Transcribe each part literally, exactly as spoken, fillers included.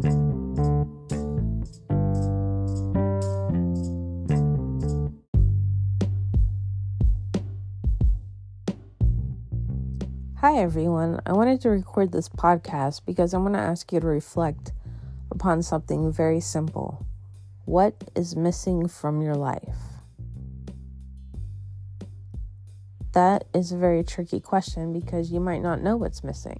Hi everyone, I wanted to record this podcast because I want to ask you to reflect upon something very simple. What is missing from your life? That is a very tricky question because you might not know what's missing.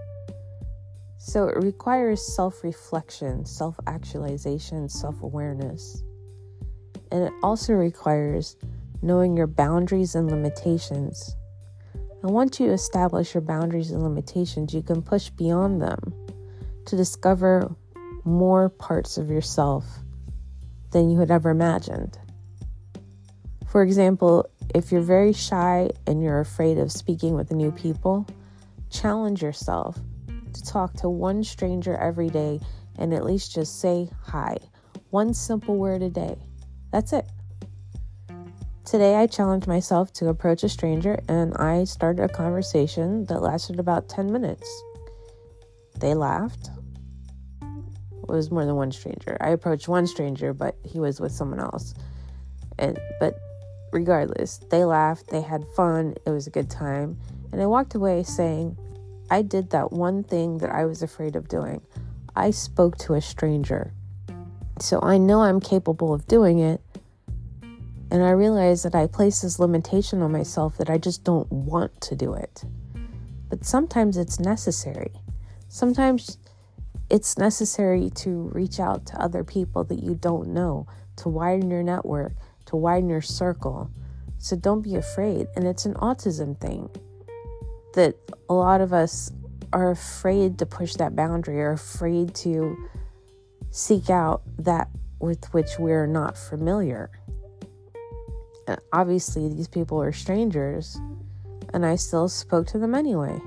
So it requires self-reflection, self-actualization, self-awareness. And it also requires knowing your boundaries and limitations. And once you establish your boundaries and limitations, you can push beyond them to discover more parts of yourself than you had ever imagined. For example, if you're very shy and you're afraid of speaking with new people, challenge yourself to talk to one stranger every day and at least just say hi. One simple word a day. That's it. Today, I challenged myself to approach a stranger, and I started a conversation that lasted about ten minutes. They laughed. It was more than one stranger. I approached one stranger, but he was with someone else. And but regardless, they laughed. They had fun. It was a good time. And I walked away saying, I did that one thing that I was afraid of doing. I spoke to a stranger. So I know I'm capable of doing it. And I realized that I place this limitation on myself that I just don't want to do it. But sometimes it's necessary. Sometimes it's necessary to reach out to other people that you don't know, to widen your network, to widen your circle. So don't be afraid. And it's an autism thing that a lot of us are afraid to push that boundary, or afraid to seek out that with which we're not familiar. Obviously, these people are strangers, and I still spoke to them anyway.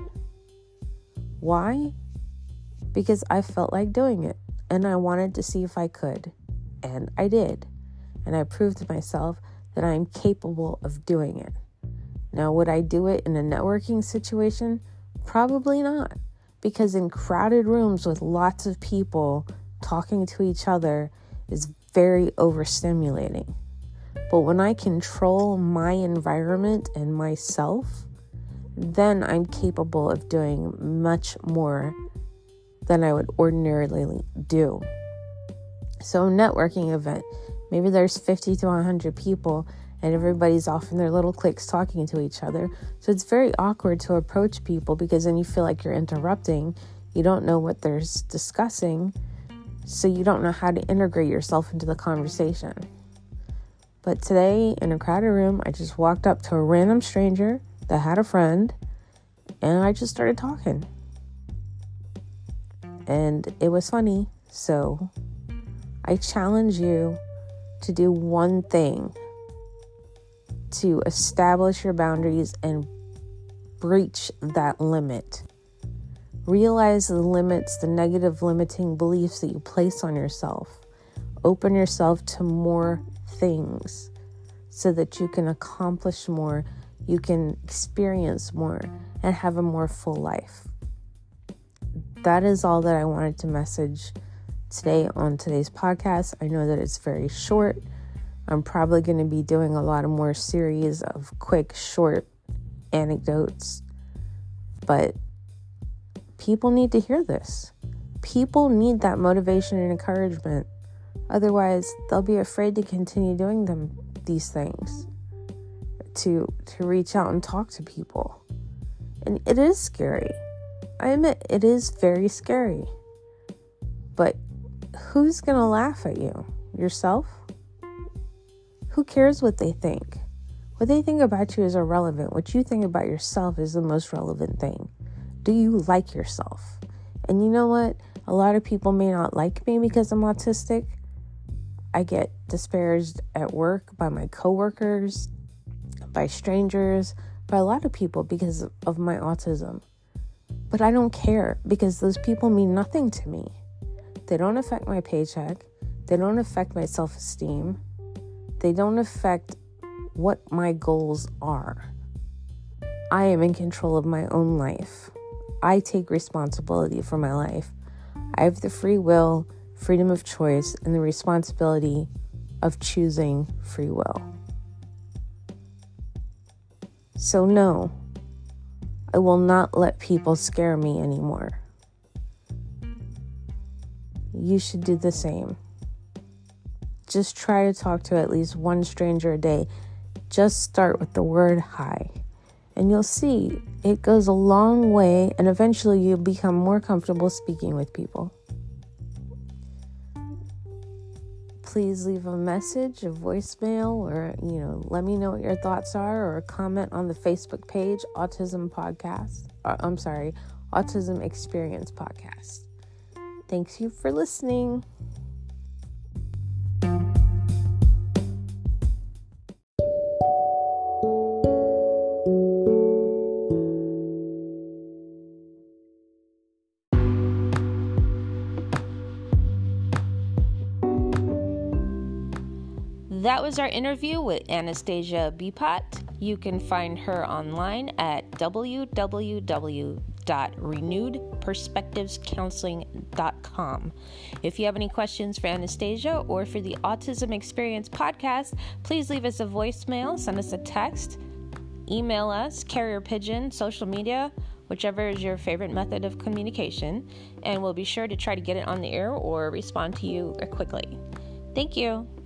Why? Because I felt like doing it, and I wanted to see if I could, and I did. And I proved to myself that I'm capable of doing it. Now, would I do it in a networking situation? Probably not, because in crowded rooms with lots of people talking to each other is very overstimulating. But when I control my environment and myself, then I'm capable of doing much more than I would ordinarily do. So, networking event, maybe there's fifty to one hundred people and everybody's off in their little cliques talking to each other. So it's very awkward to approach people because then you feel like you're interrupting. You don't know what they're discussing, so you don't know how to integrate yourself into the conversation. But today, in a crowded room, I just walked up to a random stranger that had a friend, and I just started talking. And it was funny, so I challenge you to do one thing to establish your boundaries and breach that limit. Realize the limits, the negative limiting beliefs that you place on yourself. Open yourself to more things so that you can accomplish more, you can experience more, and have a more full life. That is all that I wanted to message today on today's podcast. I know that it's very short. I'm probably going to be doing a lot of more series of quick, short anecdotes, but people need to hear this. People need that motivation and encouragement. Otherwise, they'll be afraid to continue doing them these things, to to reach out and talk to people. And it is scary. I admit it is very scary. But who's going to laugh at you? Yourself? Who cares what they think? What they think about you is irrelevant. What you think about yourself is the most relevant thing. Do you like yourself? And you know what? A lot of people may not like me because I'm autistic. I get disparaged at work by my coworkers, by strangers, by a lot of people because of my autism. But I don't care because those people mean nothing to me. They don't affect my paycheck. They don't affect my self-esteem. They don't affect what my goals are. I am in control of my own life. I take responsibility for my life. I have the free will, freedom of choice, and the responsibility of choosing free will. So no, I will not let people scare me anymore. You should do the same. Just try to talk to at least one stranger a day. Just start with the word hi. And you'll see it goes a long way, and eventually you'll become more comfortable speaking with people. Please leave a message, a voicemail, or, you know, let me know what your thoughts are, or comment on the Facebook page, Autism Podcast. Or, I'm sorry, Autism Experience Podcast. Thanks you for listening. That was our interview with Anastasia Beepot. You can find her online at w w w dot renewed perspectives counseling dot com. If you have any questions for Anastasia or for the Autism Experience Podcast, please leave us a voicemail, send us a text, email us, carrier pigeon, social media, whichever is your favorite method of communication, and we'll be sure to try to get it on the air or respond to you quickly. Thank you.